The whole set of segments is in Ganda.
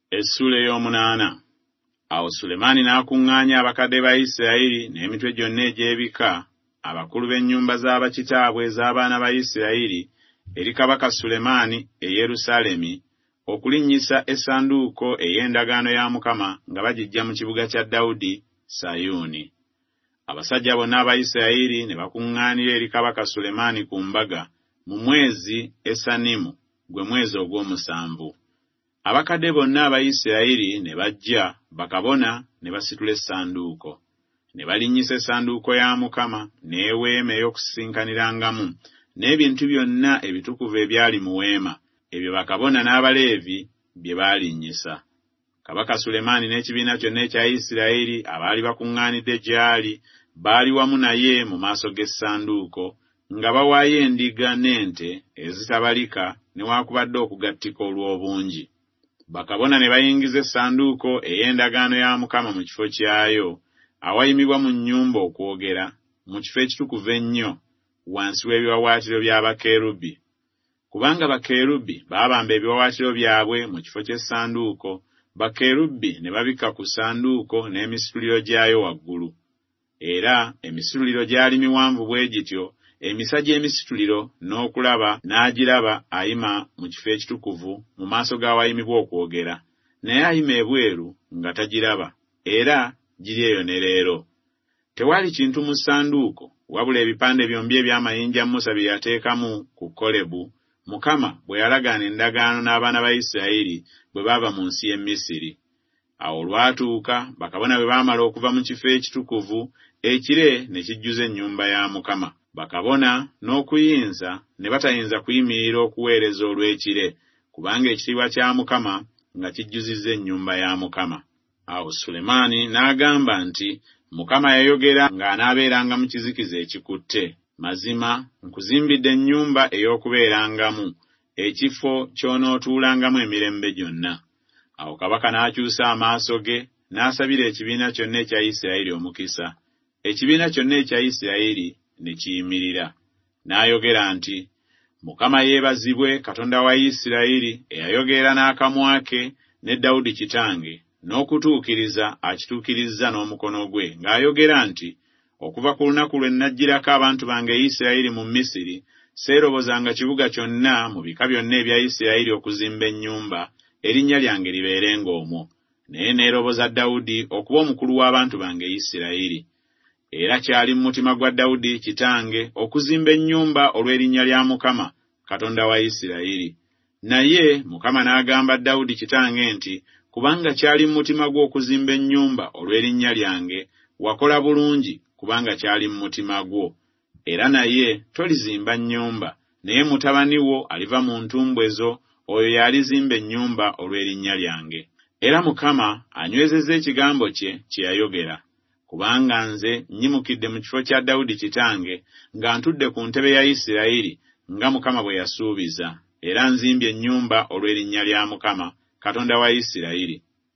Essula ey'omunaana. Awo Sulemaani n'akuŋŋaanya abakadde ba Isirayiri n'emitwe gyonna egy'ebika, abakulu b'ennyumba z'abakitaabwe ez'abaana ba Isirayiri, eri kabaka Sulemaani e Yerusaalemi, okulinnyisa essanduuko ey'endagaano ya Mukama nga bagiggya mu kibuga kya Dawudi, Sayuuni. Abasajja bonna aba Isirayiri ne bakuŋŋaanira eri kabaka Sulemaani ku mbaga mu mwezi Esanimu, gwe mwezi ogw'omusanvu. Abakadde bonna aba Isirayiri ne bajja, bakabona ne basitula essanduuko. Ne balinnyisa essanduuko ya Mukama n'eweema ey'okusinkanirangamu, n'ebintu byonna ebitukuvu ebyali mu weema, ebyo bakabona n'Abaleevi bye baalinnyisa. Kabaka Sulemaani n'ekibiina kyonna ekya Isirayiri abaali bakuŋŋaanidde gy'ali, baali wamu naye mu maaso g'essanduuko, nga bawaayo endiga n'ente ezitabalika newaakubadde okugattika olw'obungi. Bakabona ne bayingiza essanduuko ey'endagaano ya Mukama mu kifo kyayo, awayimibwa mu nnyumba okwogera, mu kifo ekitukuvu ennyo, wansi w'ebiwawaatiro by'abakerubi. Kubanga bakerubi baabamba ebiwawaatiro byabwe mu kifo ky'essanduuko, bakerubi ne babika ku ssanduuko n'emisituliro gyayo waggulu. Era emisituliro gyali miwanvu bwe gityo, emisa gy'emisituliro n'okulaba n'agiraba ayima mu kifo ekitukuvu mu maaso g'awayimibwa okwogera, naye ayima ebweru nga tagiraba, era giri eyo ne leero. Tewali kintu mu ssanduuko wabula ebipande byombi eby'amayinja Musa bye yateekamu ku Kolebu, Mukama bwe yalagaana endagaano n'abaana ba Isirayiri bwe baava mu nsi y'e Misiri. Awo olwatuuka, bakabona bwe baamala okuva mu kifo ekitukuvu, ekire ne kijjuza ennyumba ya Mukama. Bakabona n'okuyinza ne batayinza kuyimirira okuweereza olw'ekire, kubanga ekitiibwa kya Mukama nga kijjuzizza ennyumba ya Mukama. Awo Sulemaani n'agamba nti, Mukama yayogera ng'anaabeeranga mu kizikiza ekikutte. Mazima nkuzimbidde ennyumba ey'okubeerangamu, ekifo ky'onootuulangamu emirembe gyonna. Awo kabaka n'akyusa amaaso ge n'asabira ekibiina kyonna ekya Isirayiri omukisa. Ekibiina kyonna ekya Isirayiri ne kiyimirira. N'ayogera nti, Mukama yeebazibwe, Katonda wa Isirayiri, eyayogera n'akamwa ke ne Dawudi kitange, n'okutuukiriza akituukirizza n'omukono gwe, ng'ayogera nti, okuva ku lunaku lwe najjirako abantu bange Isirayiri mu Misiri, seerobozanga kibuga kyonna mu bika byonna ebya Isirayiri okuzimba ennyumba, erinnya lyange libeerenga omwo. Naye neeroboza Dawudi okuba omukulu w'abantu bange Isirayiri. Era kyali mu mutima gwa Dawudi kitange okuzimba ennyumba olw'erinnya lya Mukama, Katonda wa Isirayiri. Naye Mukama n'agamba Dawudi kitange nti, kubanga kyali mu mutima gwo okuzimba ennyumba olw'erinnya lyange, wakola bulungi kubanga kyali mu mutima gwo. Era naye tolizimba nnyumba, naye mutabani wo aliva mu ntumbwe zo, oyo yalizimba ennyumba olw'erinnya lyange. Era Mukama anywezezza ekigambo kye kye yayogera. Kubanga nze nnyimukidde mu kifo kya Dawudi kitange, nga ntudde ku ntebe ya Isirayiri, nga Mukama bwe yasuubiza, era nzimbye ennyumba olw'erinnya lya Mukama, Katonda wa Isirayiri.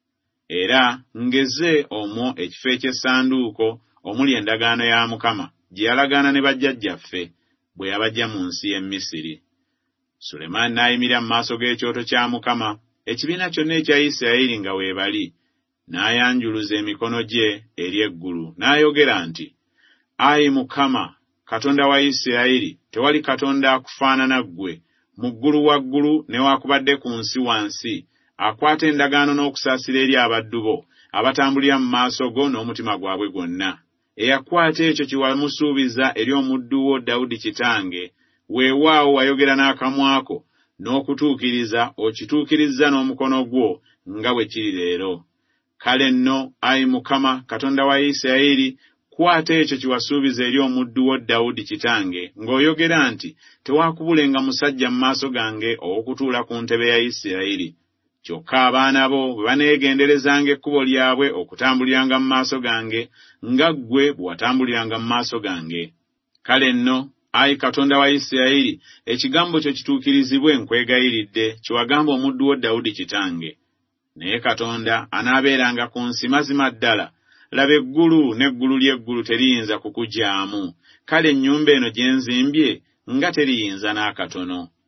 Era ngeze omwo ekifo eky'essanduuko omuli endagaano ya Mukama, gye yalagaana ne bajjajjaffe, bwe yabaggya mu nsi y'e Misiri. Sulemaani n'ayimirira mu maaso g'ekyoto kya Mukama, ekibiina kyonna ekya Isirayiri nga weebali, n'ayanjuluza emikono gye eri eggulu, n'ayogera nti, Ayi Mukama, Katonda wa Isirayiri, tewali Katonda akufaanana ggwe, mu ggulu waggulu newaakubadde ku nsi wansi, akwata endagaano n'okusaasira eri abaddu bo, abatambulira mu maaso go n'omutima gwabwe gwonna. Eyakwata ekyo kye wamusuubiza eri omuddu wo Dawudi kitange, weewaawo wayogera n'akamwako, n'okutuukiriza okituukirizza n'omukono gwo nga bwe kiri leero. Kale nno, Ayi Mukama, Katonda wa Isirayiri, kwata ekyo kye wasuubiza eri omuddu wo Dawudi kitange, ng'oyogera nti, tewaakubulenga musajja mu maaso gange ow'okutuula ku ntebe ya Isirayiri. Kyokka abaana bo bwe baneegenderezanga ekkubo lyabwe okutambuliranga mu maaso gange, nga ggwe bwe watambuliranga mu maaso gange. Kale nno, Ayi Katonda wa Isirayiri, ekigambo kyo kituukirizibwe nkwegayiridde, kye wagamba omuddu wo Dawudi kitange. Naye Katonda anaabeeranga ku nsi mazima ddala, laba eggulu n'eggulu ly'eggulu teriyinza kukugyamu. Kale ennyumba eno gye nzimbye nga teriyinza n'akatono.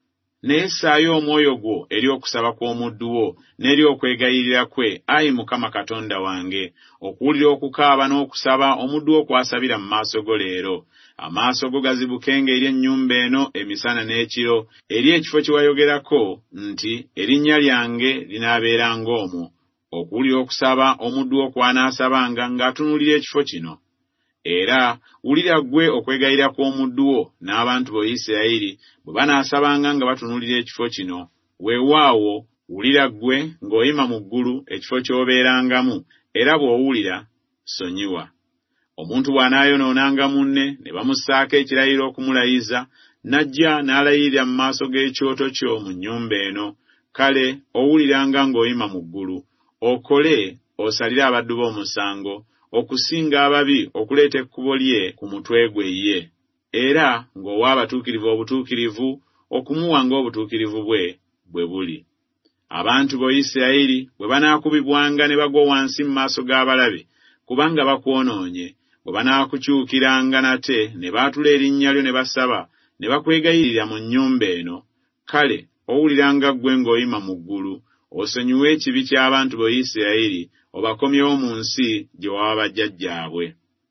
naye ssaayo omwoyo gwo eri okusaba kw'omuddu wo n'eri okwegayirira kwe, Ayi Mukama Katonda wange, okuwulira okukaaba n'okusaba omuddu wo kwasabira mu maaso go leero. Amaaso go gazibukenga eri ennyumba eno emisana n'ekiro, eri ekifo kye wayogerako nti erinnya lyange linaabeeranga omwo. Okuwulira okusaba omuddu wo kw'anaasabanga ng'atunuulira ekifo kino. Era wulira ggwe okwegayira kw'omuddu wo n'abantu bo Isirayiri bwe banaasabanga nga batunuulira ekifo kino. Weewaawo wulira ggwe ng'oyima mu ggulu ekifo ky'obeerangamu, era bw'owulira sonyiwa. Omuntu bw'anaayonoonanga munne ne bamussaako ekirayiro okumulayiza, n'ajja n'alayirira mu maaso g'ekyoto kyo mu nnyumba eno, kale owuliranga ng'oyima mu ggulu, okole osalire abaddu b'omusango, okusinga ababi okuleeta ekkubo lye ku mutwe gwe ye, era ng'owa abatuukirivu obutuukirivu okumuwa ng'obutuukirivu bwe bwe buli. Abantu bo Isirayiri bwe banaakubibwanga ne bagwa wansi mu maaso g'abalabe, kubanga bakwonoonye, bwe banaakukyukiranga nate ne baatula erinnya lyo ne basaba, ne bakwegayirira mu nnyumba eno, kale owuliranga ggwe ng'oyima mu ggulu, osonyiwe ekibi ky'abantu bo Isirayiri, obakomyewo mu nsi gye waba bajjajjaabwe.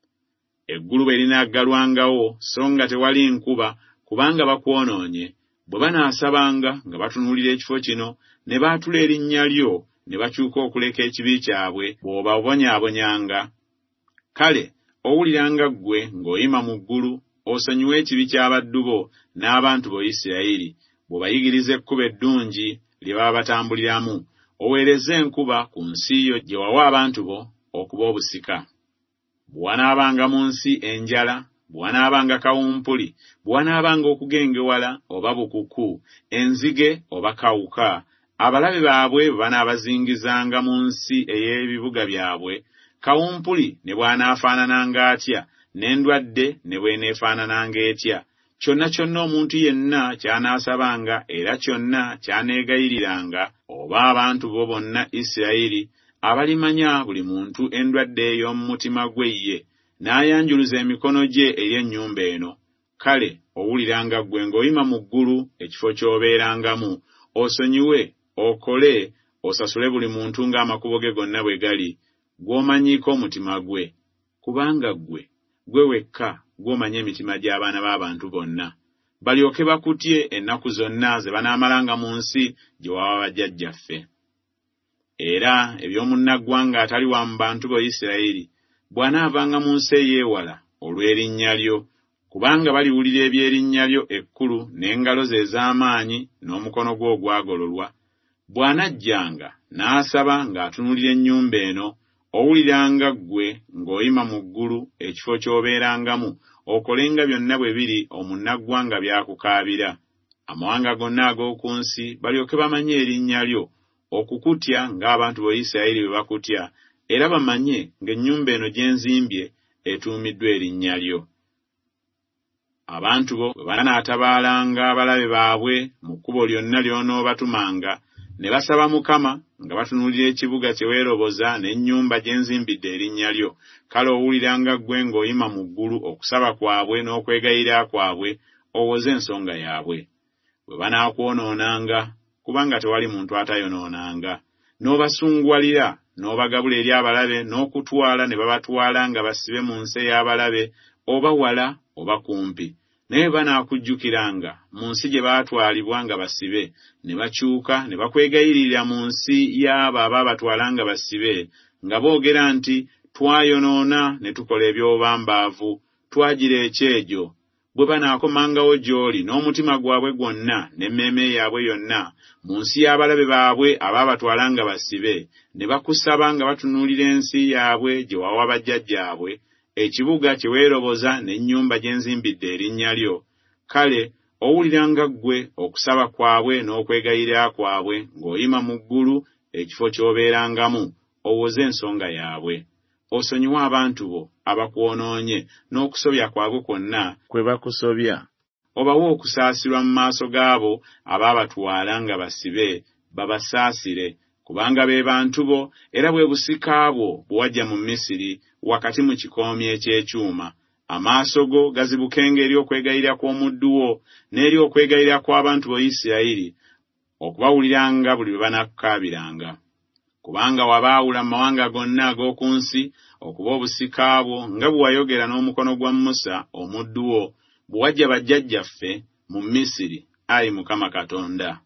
Eggulu bwe linaggalwangawo so nga tewali nkuba, kubanga bakwonoonye, bwe banaasabanga nga batunuulira ekifo kino, ne baatula erinnya lyo ne bakyuka okuleka ekibi kyabwe bw'obabonyaabonyanga, kale owuliranga ggwe ng'oyima mu ggulu, osonyiwe ekibi ky'abaddu bo n'abantu bo Isirayiri, bw'obayigiriza ekkubo eddungi lye baba batambuliramu, oweereze enkuba ku nsi yo gye wawa abantu bo okuba obusika. Bwe wanaabanga mu nsi enjala, bwe wanaabanga kawumpuli, bwe wanaabanga okugengewala oba bukuku, enzige oba kawuka, abalabe baabwe bwe banaabazingizanga mu nsi ey'ebibuga byabwe, kawumpuli ne bw'anaafaanananga atya, n'endwadde ne bw'eneefaanananga etya, kyonna kyonna omuntu yenna ky'anaasabanga era kyonna ky'aneegayiriranga, oba abantu bo bonna Isirayiri abalimanya buli muntu endwadde ey'omu mutima gwe ye, n'ayanjuluza emikono gye eri ennyumba eno, kale owuliranga ggwe ng'oyima mu ggulu ekifo ky'obeerangamu, osonyiwe, okole, osasule buli muntu ng'amakubo ge gonna bwe gali, gw'omanyiiko omutima gwe, kubanga gwe wekka gw'omanya emitima gy'abaana b'abantu bonna, balyoke bakutye ennaku zonna ze banaamalanga mu nsi gye waba bajjajjaffe. Era eby'omunnaggwanga atali wa mu bantu bo Isirayiri bw'anaavanga mu nsi ey'ewala olw'erinnya lyo, kubanga baliwulira eby'erinnya lyo ekkulu n'engalo ze ez'amaanyi n'omukono gwe ogwagololwa, bw'anajjanga n'asaba ng'atunuulira ennyumba eno, owuliranga ggwe ng'oyima mu ggulu ekifo ky'obeerangamu, okolenga byonna bwe biri omunnaggwanga by'akukaabira. Amawanga gonna ag'oku nsi balyoke bamanye erinnya lyo, okukutya ng'abantu bo Isirayiri bwe bakutya, era bamanye ng'ennyumba eno gye nzimbye etuumiddwa erinnya lyo. Abantu bo bwe banaatabaalanga abalabe baabwe mu kkubo lyonna ly'onoobatumanga, ne basaba Mukama nga batunuulira ekibuga kye weeroboza n'ennyumba gye nzimbidde erinnya lyo, kale owuliranga ggwe ng'oyima mu ggulu okusaba kwabwe n'okwegayirira kwabwe, owoze ensonga yaabwe. Bwe banaakwonoonanga, kubanga tewali muntu atayonoonanga, n'obasunguwalira n'obagabula eri abalabe n'okutwala ne babatwala nga basibe mu nsi ey'abalabe, oba wala oba kumpi, naye banaakujjukiranga mu nsi gye baatwalibwa nga basibe, ne bakyuka ne bakwegayiririra mu nsi y'abo abaabatwala nga basibe, nga boogera nti, twayonoona ne tukola eby'obubambaavu, twagira ekyejo. Bwe banaakomangawo gy'oli n'omutima gwabwe gwonna n'emmeeme yaabwe yonna mu nsi y'abalabe baabwe abaabatwala nga basibe, ne bakusaba nga batunuulira ensi yaabwe gye wawa bajjajjaabwe, ekibuga kye weeroboza n'ennyumba gye nzimbidde erinnya lyo, kale owuliranga ggwe okusaba kwabwe n'okwegayirira kwabwe ng'oyima mu ggulu ekifo ky'obeerangamu, owoze ensonga yaabwe. Osonyiwe abantu bo abakwonoonye n'okusobya kwabwe kwonna kwe bakusobya. Obawe okusaasirwa mu maaso gaabo abaabatwala nga basibe, babasaasire, kubanga be bantu bo era bwe busika bwo bwe wajja mu Misiri wakati mu kikoomi eky'ekyuma, amaaso go gazibukenga eri okwegayirira kw'omuddu wo n'eri okwegayirira kw'abantu bo Isirayiri okubawuliranga buli bwe banakkaabiranga. Kubanga wabaawula mu mawanga gonna ag'oku nsi okuba obusika bwo nga bwe wayogera n'omukono gwa Musa omuddu wo bwe wajja bajjajjaffe mu Misiri, Ayi Mukama Katonda.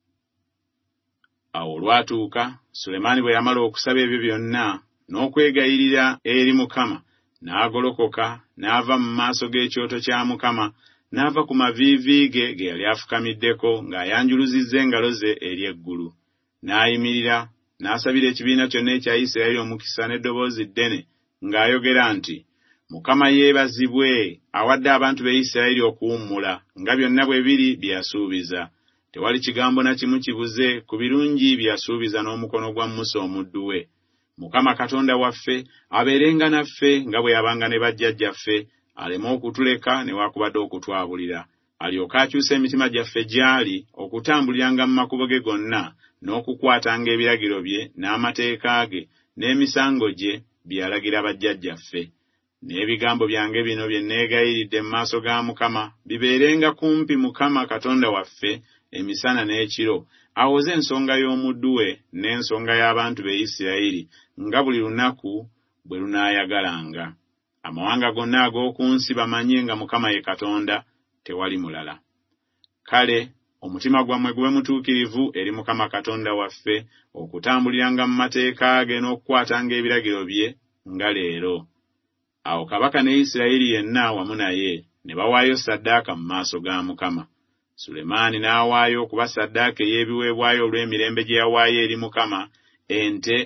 Awo olwatuuka Sulemaani bwe yamala okusaba ebyo byonna n'okwegayirira eri Mukama, n'agolokoka n'ava mu maaso g'ekyoto kya Mukama, n'ava ku maviivi ge yali afukamiddeko ng'ayanjuluzizza engalo ze eri eggulu. N'ayimirira n'asabira ekibiina kyonna ekya Isirayiri omukisa n'eddoboozi ddene ng'ayogera nti, Mukama yeebazibwe awadde abantu be Isirayiri okuwummula nga byonna bwe biri bye yasuubiza. Tewali kigambo na kimu kibuze ku birungi bye yasuubiza n'omukono gwa Musa omuddu we. Mukama Katonda waffe abeerenga naffe nga bwe yabanga ne bajjajjaffe, aleme okutuleka ne wakubadde okutwabulira. Alyoke akyuse emitima gyaffe gy'ali okutambuliranga mu makubo ge gonna n'okukwatanga ebiragiro bye n'amateeka ge n'emisango gye bye yalagira bajjajjaffe. N'ebigambo byange bino bye neegayiridde mu maaso ga Mukama bibeerenga kumpi Mukama Katonda waffe emisana n'ekiro, awoze ensonga y'omuddu we n'ensonga y'abantu be Isirayiri nga buli lunaku bwe lunaayagalanga. Amawanga gonna ag'oku nsi bamanye nga Mukama ye Katonda, tewali mulala. Kale omutima gwammwe gube mutuukirivu eri Mukama Katonda waffe okutambuliranga mu mateeka ge n'okukwatanga ebiragiro bye nga leero. Awo kabaka ne Isirayiri yenna wamu naye ne bawaayo ssaddaaka mu maaso ga Mukama. Sulemaani n'awaayo okuba ssaddaaka ey'ebiweebwayo olw'emirembe gye yawaayo eri Mukama ente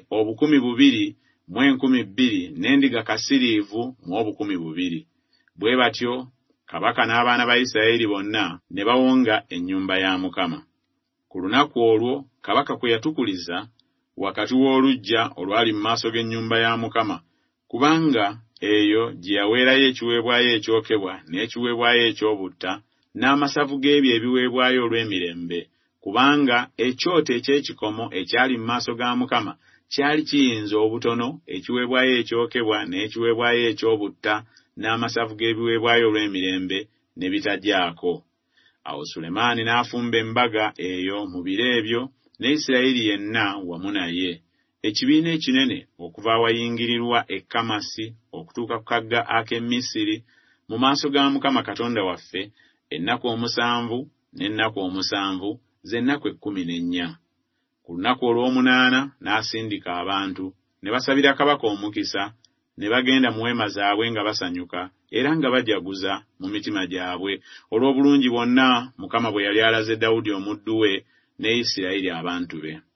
2,200 n'endiga kasiriivu mu 200. Bwe batyo kabaka n'abaana ba Isirayiri bonna ne bawonga ennyumba ya Mukama. Ku lunaku olwo kabaka kwe yatukuliza wakati w'oluggya olwali mu maaso g'ennyumba ya Mukama, kubanga eyo gye yaweerayo ekiweebwayo ekyokebwa n'ekiweebwayo eky'obutta n'amasavu g'ebyo ebiweebwayo olw'emirembe, kubanga ekyoto eky'ekikomo ekyali mu maaso ga Mukama kyali kiyinza obutono ekiweebwayo ekyokebwa n'ekiweebwayo eky'obutta n'amasavu g'ebiweebwayo olw'emirembe ne bitajjaako. Awo Sulemaani n'afumba embaga eyo mu biro ebyo ne Isirayiri yenna wamu naye, ekibiina ekinene okuva awayingirirwa e Kamasi okutuuka ku kagga ak'e Misiri mu maaso ga Mukama Katonda waffe ennaku 7 n'ennaku 7 z'ennaku 14. Ku lunaku olw'omunaana n'asindika abantu ne basabira kabaka omukisa, ne bagenda mu weema zaabwe nga basanyuka era nga bajaguza mu mitima gyabwe olw'obulungi bwonna Mukama bwe yali alaze Dawudi omuddu we ne Isirayiri abantu be.